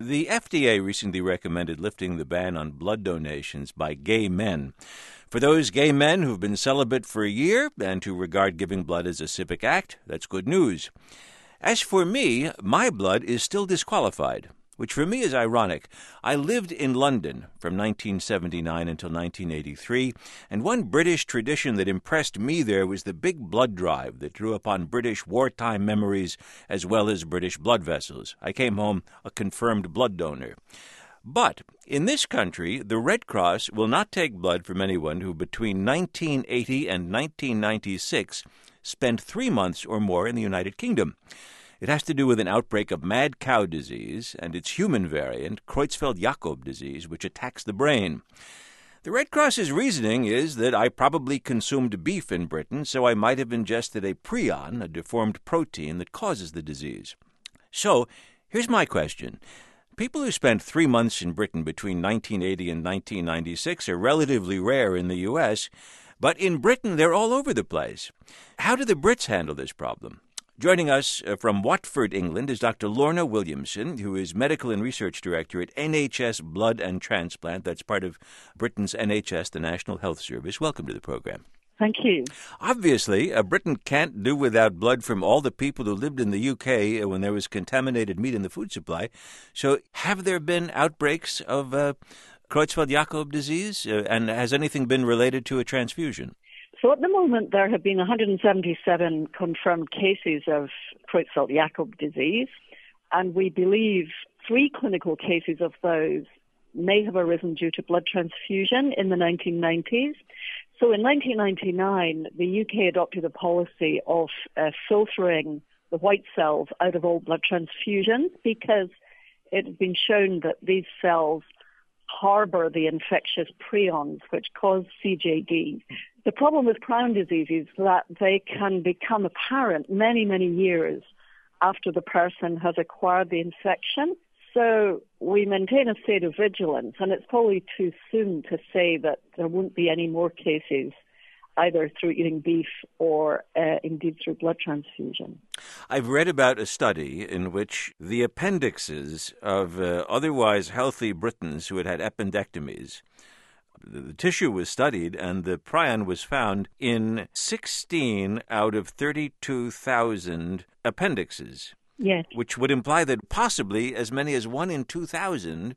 The FDA recently recommended lifting the ban on blood donations by gay men. For those gay men who've been celibate for a year and who regard giving blood as a civic act, that's good news. As for me, my blood is still disqualified, which for me is ironic. I lived in London from 1979 until 1983, and one British tradition that impressed me there was the big blood drive that drew upon British wartime memories as well as British blood vessels. I came home a confirmed blood donor. But in this country, the Red Cross will not take blood from anyone who between 1980 and 1996 spent 3 months or more in the United Kingdom. It has to do with an outbreak of mad cow disease and its human variant, Creutzfeldt-Jakob disease, which attacks the brain. The Red Cross's reasoning is that I probably consumed beef in Britain, so I might have ingested a prion, a deformed protein that causes the disease. So, here's my question. People who spent 3 months in Britain between 1980 and 1996 are relatively rare in the U.S., but in Britain they're all over the place. How do the Brits handle this problem? Joining us from Watford, England, is Dr. Lorna Williamson, who is Medical and Research Director at NHS Blood and Transplant. That's part of Britain's NHS, the National Health Service. Welcome to the program. Thank you. Obviously, Britain can't do without blood from all the people who lived in the UK when there was contaminated meat in the food supply. So have there been outbreaks of Creutzfeldt-Jakob disease, and has anything been related to a transfusion? So at the moment, there have been 177 confirmed cases of Creutzfeldt-Jakob disease, and we believe 3 clinical cases of those may have arisen due to blood transfusion in the 1990s. So in 1999, the UK adopted a policy of filtering the white cells out of all blood transfusions because it has been shown that these cells harbor the infectious prions which cause CJD. The problem with prion disease is that they can become apparent many, many years after the person has acquired the infection. So we maintain a state of vigilance, and it's probably too soon to say that there won't be any more cases either through eating beef or indeed through blood transfusion. I've read about a study in which the appendixes of otherwise healthy Britons who had had appendectomies, the tissue was studied and the prion was found in 16 out of 32,000 appendixes. Yes. Which would imply that possibly as many as 1 in 2,000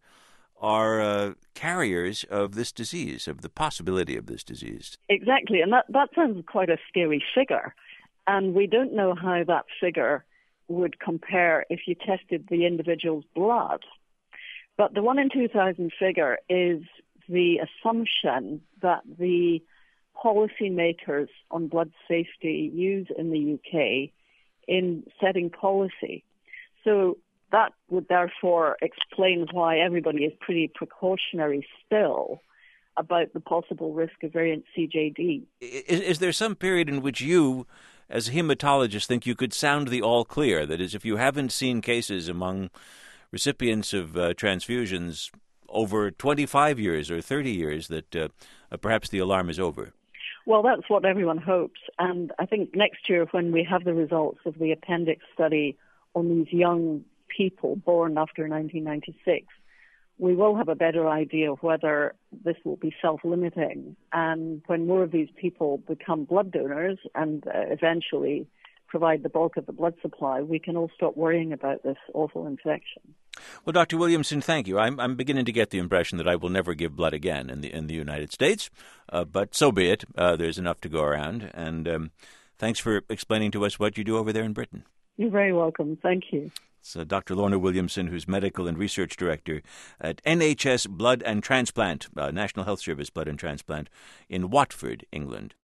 are carriers of this disease, of the possibility of this disease. Exactly, and that sounds quite a scary figure. And we don't know how that figure would compare if you tested the individual's blood. But the 1 in 2,000 figure is the assumption that the policymakers on blood safety use in the UK in setting policy. So that would therefore explain why everybody is pretty precautionary still about the possible risk of variant CJD. Is there some period in which you, as a hematologist, think you could sound the all clear? That is, if you haven't seen cases among recipients of transfusions over 25 years or 30 years, that perhaps the alarm is over? Well, that's what everyone hopes. And I think next year, when we have the results of the appendix study on these young people born after 1996, we will have a better idea of whether this will be self-limiting. And when more of these people become blood donors and eventually provide the bulk of the blood supply, we can all stop worrying about this awful infection. Well, Dr. Williamson, thank you. I'm beginning to get the impression that I will never give blood again in the United States, but so be it. There's enough to go around, and thanks for explaining to us what you do over there in Britain. You're very welcome. Thank you. It's Dr. Lorna Williamson, who's Medical and Research Director at NHS Blood and Transplant, National Health Service Blood and Transplant in Watford, England.